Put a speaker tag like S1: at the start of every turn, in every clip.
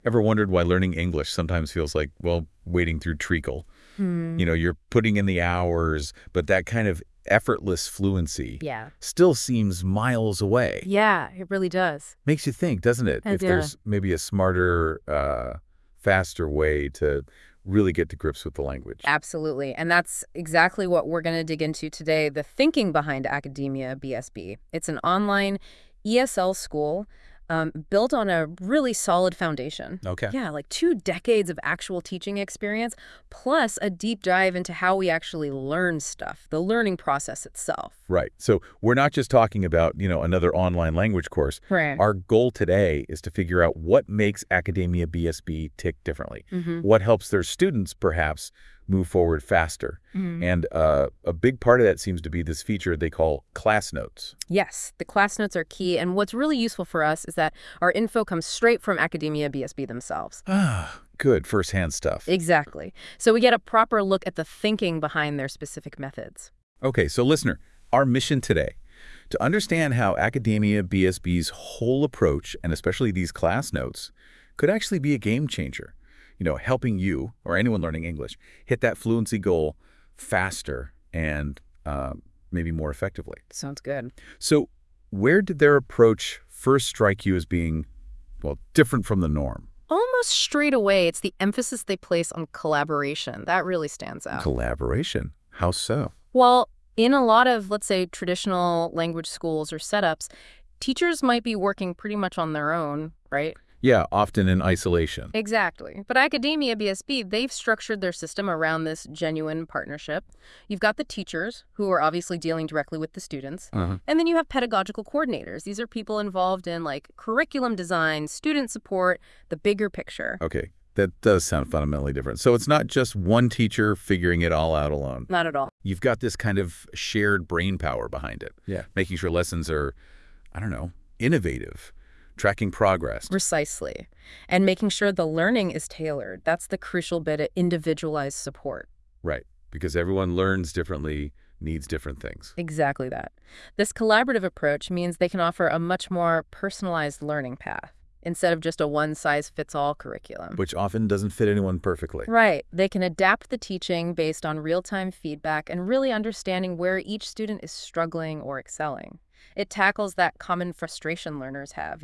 S1: Ever wondered why learning English sometimes feels like, well, wading through treacle?
S2: Hmm.
S1: You're putting in the hours, but that kind of effortless fluency
S2: Yeah.
S1: still seems miles away.
S2: Yeah, it really does.
S1: Makes you think, doesn't it? If
S2: Yeah.
S1: there's maybe a smarter, faster way to really get to grips with the language.
S2: Absolutely. And that's exactly what we're going to dig into today, the thinking behind Academia BSB. It's an online ESL school built on a really solid foundation.
S1: Okay.
S2: Yeah, like 2 decades of actual teaching experience, plus a deep dive into how we actually learn stuff, the learning process itself.
S1: Right. So we're not just talking about, another online language course.
S2: Right.
S1: Our goal today is to figure out what makes Academia BSB tick differently.
S2: Mm-hmm.
S1: What helps their students, perhaps, move forward faster.
S2: Mm-hmm.
S1: And a big part of that seems to be this feature they call class notes.
S2: Yes, the class notes are key. And what's really useful for us is that our info comes straight from Academia BSB themselves.
S1: Ah, good firsthand stuff.
S2: Exactly. So we get a proper look at the thinking behind their specific methods.
S1: Okay, so listener, our mission today, to understand how Academia BSB's whole approach, and especially these class notes, could actually be a game changer. Helping you, or anyone learning English, hit that fluency goal faster and maybe more effectively.
S2: Sounds good.
S1: So where did their approach first strike you as being, well, different from the norm?
S2: Almost straight away, it's the emphasis they place on collaboration. That really stands out.
S1: Collaboration. How so?
S2: Well, in a lot of, let's say, traditional language schools or setups, teachers might be working pretty much on their own, right?
S1: Yeah, often in isolation.
S2: Exactly. But Academia BSB, they've structured their system around this genuine partnership. You've got the teachers, who are obviously dealing directly with the students.
S1: Uh-huh.
S2: And then you have pedagogical coordinators. These are people involved in, like, curriculum design, student support, the bigger picture.
S1: Okay, that does sound fundamentally different. So it's not just one teacher figuring it all out alone.
S2: Not at all.
S1: You've got this kind of shared brain power behind it.
S2: Yeah.
S1: Making sure lessons are, innovative, tracking progress.
S2: Precisely. And making sure the learning is tailored. That's the crucial bit of individualized support.
S1: Right, because everyone learns differently, needs different things.
S2: Exactly that. This collaborative approach means they can offer a much more personalized learning path instead of just a one-size-fits-all curriculum.
S1: Which often doesn't fit anyone perfectly.
S2: Right. They can adapt the teaching based on real-time feedback and really understanding where each student is struggling or excelling. It tackles that common frustration learners have,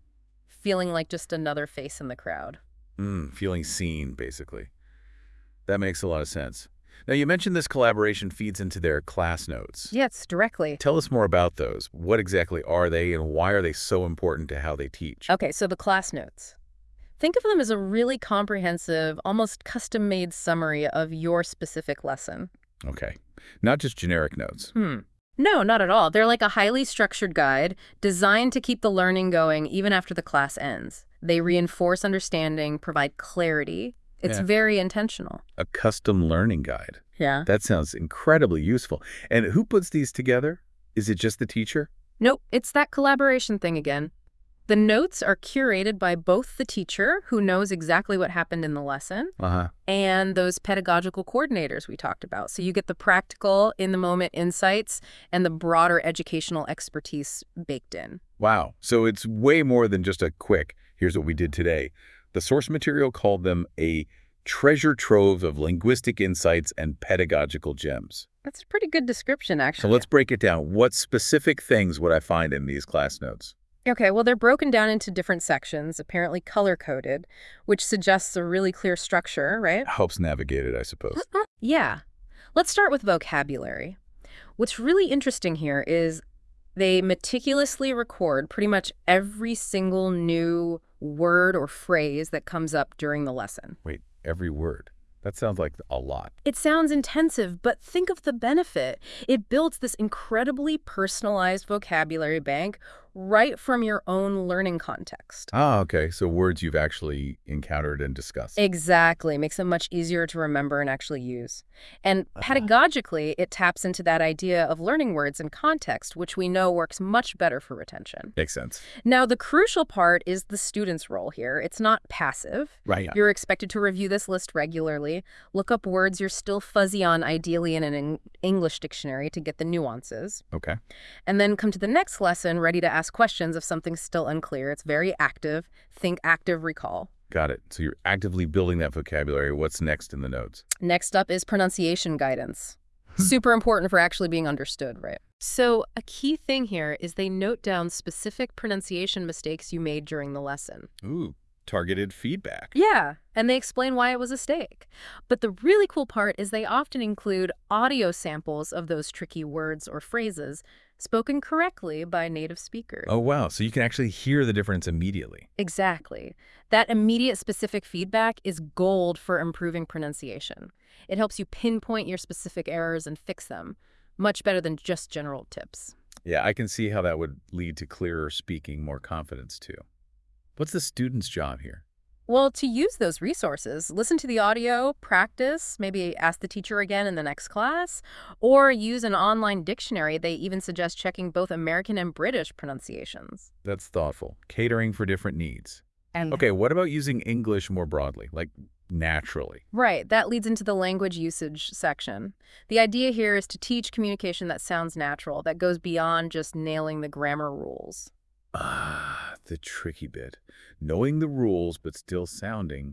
S2: feeling like just another face in the crowd.
S1: Feeling seen, basically. That makes a lot of sense. Now, you mentioned this collaboration feeds into their class notes.
S2: Yes, directly.
S1: Tell us more about those. What exactly are they, and why are they so important to how they teach?
S2: Okay, so the class notes. Think of them as a really comprehensive, almost custom-made summary of your specific lesson.
S1: Okay. Not just generic notes.
S2: No, not at all. They're like a highly structured guide designed to keep the learning going even after the class ends. They reinforce understanding, provide clarity. It's very intentional.
S1: A custom learning guide.
S2: Yeah.
S1: That sounds incredibly useful. And who puts these together? Is it just the teacher?
S2: Nope, it's that collaboration thing again. The notes are curated by both the teacher, who knows exactly what happened in the lesson, and those pedagogical coordinators we talked about. So you get the practical, in-the-moment insights and the broader educational expertise baked in.
S1: Wow. So it's way more than just a quick, here's what we did today. The source material called them a treasure trove of linguistic insights and pedagogical gems.
S2: That's a pretty good description, actually.
S1: So let's break it down. What specific things would I find in these class notes?
S2: Okay, well, they're broken down into different sections, apparently color-coded, which suggests a really clear structure, right?
S1: Helps navigate it, I suppose.
S2: Yeah. Let's start with vocabulary. What's really interesting here is they meticulously record pretty much every single new word or phrase that comes up during the lesson.
S1: Wait, every word? That sounds like a lot.
S2: It sounds intensive, but think of the benefit. It builds this incredibly personalized vocabulary bank right from your own learning context.
S1: Ah, okay. So words you've actually encountered and discussed.
S2: Exactly. Makes them much easier to remember and actually use. And pedagogically, it taps into that idea of learning words in context, which we know works much better for retention.
S1: Makes sense.
S2: Now, the crucial part is the student's role here. It's not passive.
S1: Right.
S2: You're expected to review this list regularly, look up words you're still fuzzy on, ideally in an English dictionary to get the nuances.
S1: Okay.
S2: And then come to the next lesson ready to ask questions if something's still unclear. It's very active. Think active recall.
S1: Got it. So you're actively building that vocabulary. What's next in the notes?
S2: Next up is pronunciation guidance. Super important for actually being understood, right? So a key thing here is they note down specific pronunciation mistakes you made during the lesson.
S1: Ooh, targeted feedback.
S2: Yeah, and they explain why it was a mistake. But the really cool part is they often include audio samples of those tricky words or phrases spoken correctly by native speakers.
S1: Oh, wow. So you can actually hear the difference immediately.
S2: Exactly. That immediate specific feedback is gold for improving pronunciation. It helps you pinpoint your specific errors and fix them, much better than just general tips.
S1: Yeah, I can see how that would lead to clearer speaking, more confidence too. What's the student's job here?
S2: Well, to use those resources, listen to the audio, practice, maybe ask the teacher again in the next class, or use an online dictionary. They even suggest checking both American and British pronunciations.
S1: That's thoughtful. Catering for different needs.
S2: And
S1: Okay, what about using English more broadly, like naturally?
S2: Right, that leads into the language usage section. The idea here is to teach communication that sounds natural, that goes beyond just nailing the grammar rules.
S1: Ah, the tricky bit. Knowing the rules but still sounding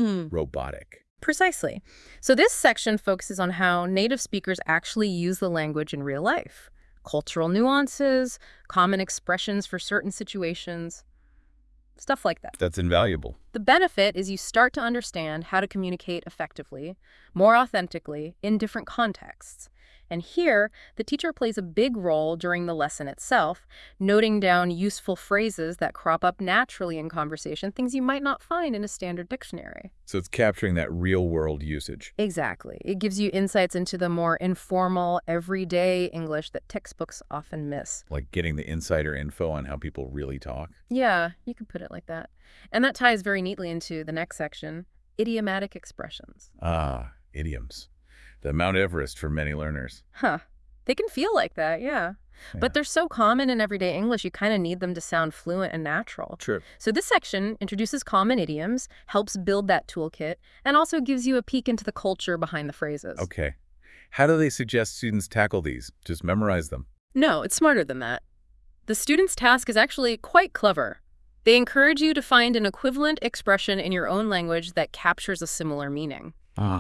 S1: robotic.
S2: Precisely. So this section focuses on how native speakers actually use the language in real life. Cultural nuances, common expressions for certain situations, stuff like that.
S1: That's invaluable.
S2: The benefit is you start to understand how to communicate effectively, more authentically, in different contexts. And here, the teacher plays a big role during the lesson itself, noting down useful phrases that crop up naturally in conversation, things you might not find in a standard dictionary.
S1: So it's capturing that real-world usage.
S2: Exactly. It gives you insights into the more informal, everyday English that textbooks often miss.
S1: Like getting the insider info on how people really talk.
S2: Yeah, you could put it like that. And that ties very neatly into the next section, idiomatic expressions.
S1: Ah, idioms. The Mount Everest for many learners.
S2: Huh. They can feel like that, yeah. But they're so common in everyday English, you kind of need them to sound fluent and natural.
S1: True.
S2: So this section introduces common idioms, helps build that toolkit, and also gives you a peek into the culture behind the phrases.
S1: Okay. How do they suggest students tackle these? Just memorize them.
S2: No, it's smarter than that. The student's task is actually quite clever. They encourage you to find an equivalent expression in your own language that captures a similar meaning.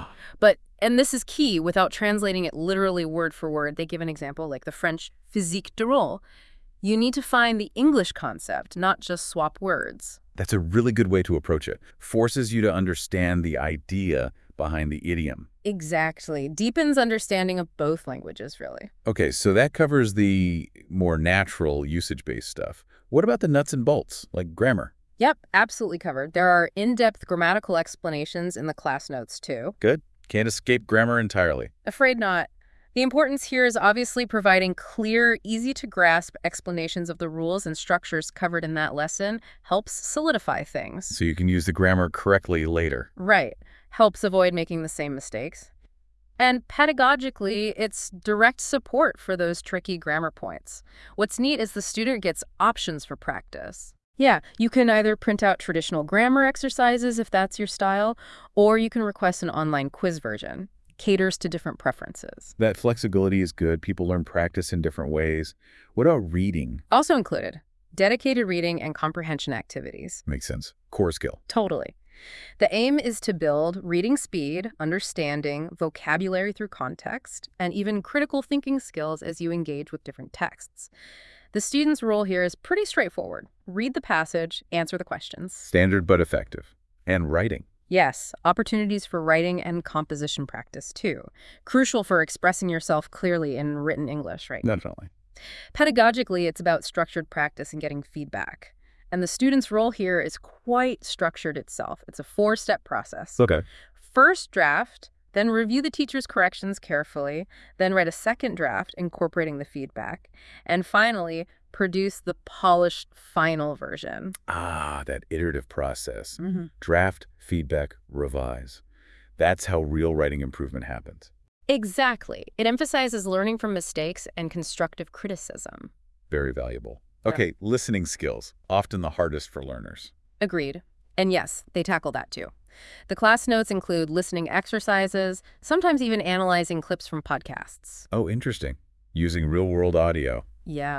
S2: And this is key, without translating it literally word for word. They give an example like the French physique de rôle. You need to find the English concept, not just swap words.
S1: That's a really good way to approach it. Forces you to understand the idea behind the idiom.
S2: Exactly. Deepens understanding of both languages, really.
S1: Okay, so that covers the more natural usage-based stuff. What about the nuts and bolts, like grammar?
S2: Yep, absolutely covered. There are in-depth grammatical explanations in the class notes, too.
S1: Good. Can't escape grammar entirely.
S2: Afraid not. The importance here is obviously providing clear, easy-to-grasp explanations of the rules and structures covered in that lesson helps solidify things.
S1: So you can use the grammar correctly later.
S2: Right. Helps avoid making the same mistakes. And pedagogically, it's direct support for those tricky grammar points. What's neat is the student gets options for practice. Yeah, you can either print out traditional grammar exercises if that's your style, or you can request an online quiz version. Caters to different preferences.
S1: That flexibility is good. People learn practice in different ways. What about reading?
S2: Also included, dedicated reading and comprehension activities.
S1: Makes sense. Core skill.
S2: Totally. The aim is to build reading speed, understanding, vocabulary through context, and even critical thinking skills as you engage with different texts. The student's role here is pretty straightforward. Read the passage, answer the questions.
S1: Standard but effective. And writing.
S2: Yes, opportunities for writing and composition practice, too. Crucial for expressing yourself clearly in written English, right?
S1: Definitely.
S2: Pedagogically, it's about structured practice and getting feedback. And the student's role here is quite structured itself. It's a 4-step process.
S1: Okay.
S2: First draft, then review the teacher's corrections carefully, then write a second draft incorporating the feedback, and finally, produce the polished final version.
S1: Ah, that iterative process. Draft, feedback, revise. That's how real writing improvement happens.
S2: Exactly. It emphasizes learning from mistakes and constructive criticism.
S1: Very valuable. Okay, listening skills, often the hardest for learners.
S2: Agreed. And yes, they tackle that too. The class notes include listening exercises, sometimes even analyzing clips from podcasts.
S1: Oh, interesting. Using real-world audio.
S2: Yeah.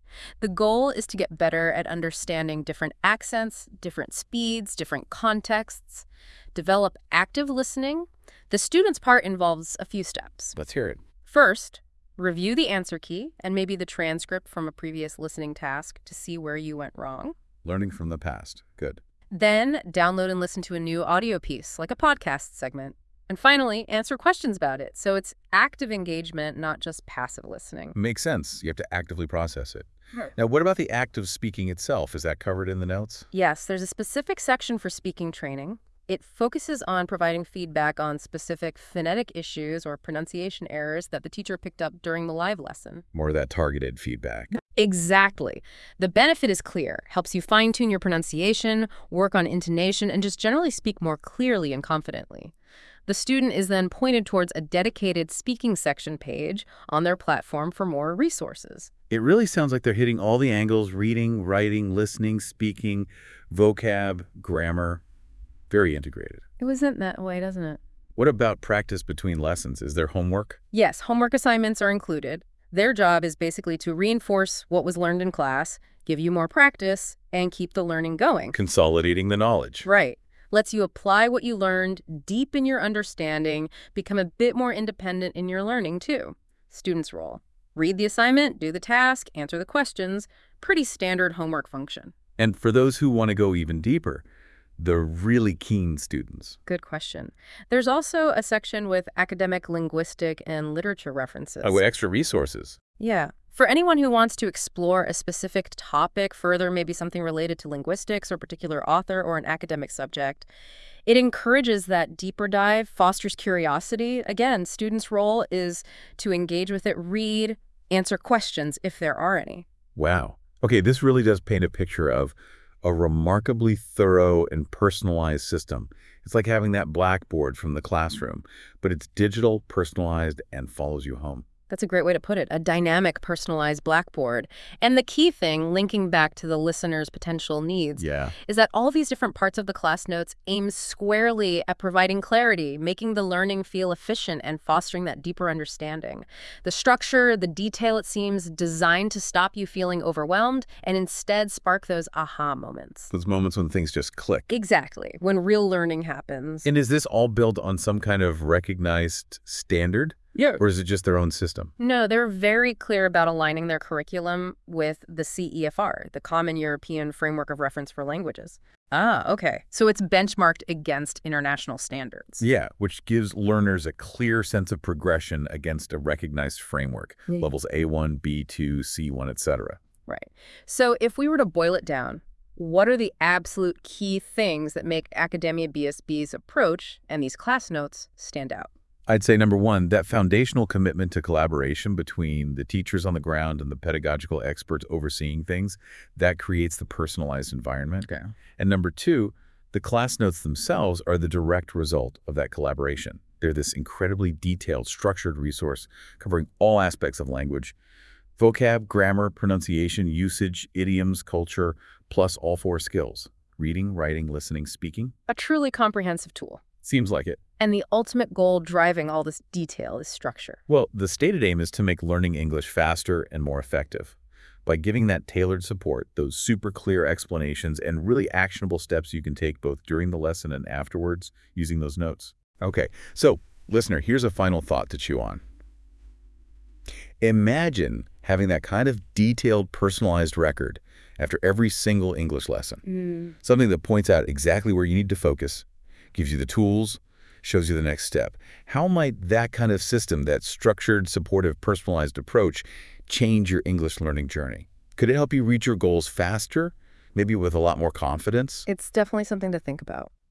S2: The goal is to get better at understanding different accents, different speeds, different contexts, develop active listening. The student's part involves a few steps.
S1: Let's hear it.
S2: First, review the answer key and maybe the transcript from a previous listening task to see where you went wrong.
S1: Learning from the past. Good.
S2: Then, download and listen to a new audio piece, like a podcast segment. And finally, answer questions about it. So it's active engagement, not just passive listening.
S1: Makes sense. You have to actively process it.
S2: Right.
S1: Now, what about the act of speaking itself? Is that covered in the notes?
S2: Yes, there's a specific section for speaking training. It focuses on providing feedback on specific phonetic issues or pronunciation errors that the teacher picked up during the live lesson.
S1: More of that targeted feedback.
S2: Exactly. The benefit is clear. Helps you fine-tune your pronunciation, work on intonation, and just generally speak more clearly and confidently. The student is then pointed towards a dedicated speaking section page on their platform for more resources.
S1: It really sounds like they're hitting all the angles: reading, writing, listening, speaking, vocab, grammar. Very integrated.
S2: It wasn't that way, doesn't it?
S1: What about practice between lessons? Is there homework?
S2: Yes, homework assignments are included. Their job is basically to reinforce what was learned in class, give you more practice, and keep the learning going.
S1: Consolidating the knowledge.
S2: Right. Lets you apply what you learned, deepen your understanding, become a bit more independent in your learning, too. Student's role. Read the assignment, do the task, answer the questions. Pretty standard homework function.
S1: And for those who want to go even deeper, the really keen students.
S2: Good question. There's also a section with academic, linguistic, and literature references.
S1: Oh, extra resources.
S2: Yeah. For anyone who wants to explore a specific topic further, maybe something related to linguistics or a particular author or an academic subject, it encourages that deeper dive, fosters curiosity. Again, students' role is to engage with it, read, answer questions if there are any.
S1: Wow. Okay, this really does paint a picture of a remarkably thorough and personalized system. It's like having that blackboard from the classroom, but it's digital, personalized, and follows you home.
S2: That's a great way to put it, a dynamic, personalized blackboard. And the key thing, linking back to the listener's potential needs, is that all these different parts of the class notes aim squarely at providing clarity, making the learning feel efficient and fostering that deeper understanding. The structure, the detail, it seems, designed to stop you feeling overwhelmed and instead spark those aha moments.
S1: Those moments when things just click.
S2: Exactly, when real learning happens.
S1: And is this all built on some kind of recognized standard?
S2: Yeah.
S1: Or is it just their own system?
S2: No, they're very clear about aligning their curriculum with the CEFR, the Common European Framework of Reference for Languages. Ah, okay. So it's benchmarked against international standards.
S1: Yeah, which gives learners a clear sense of progression against a recognized framework, levels A1, B2, C1, etc.
S2: Right. So if we were to boil it down, what are the absolute key things that make Academia BSB's approach and these class notes stand out?
S1: I'd say, number one, that foundational commitment to collaboration between the teachers on the ground and the pedagogical experts overseeing things, that creates the personalized environment.
S2: Okay.
S1: And number two, the class notes themselves are the direct result of that collaboration. They're this incredibly detailed, structured resource covering all aspects of language: vocab, grammar, pronunciation, usage, idioms, culture, plus all four skills: reading, writing, listening, speaking.
S2: A truly comprehensive tool.
S1: Seems like it.
S2: And the ultimate goal driving all this detail is structure.
S1: Well, the stated aim is to make learning English faster and more effective. By giving that tailored support, those super clear explanations, and really actionable steps you can take both during the lesson and afterwards using those notes. Okay, so listener, here's a final thought to chew on. Imagine having that kind of detailed, personalized record after every single English lesson. Something that points out exactly where you need to focus, gives you the tools, shows you the next step. How might that kind of system, that structured, supportive, personalized approach, change your English learning journey? Could it help you reach your goals faster, maybe with a lot more confidence?
S2: It's definitely something to think about.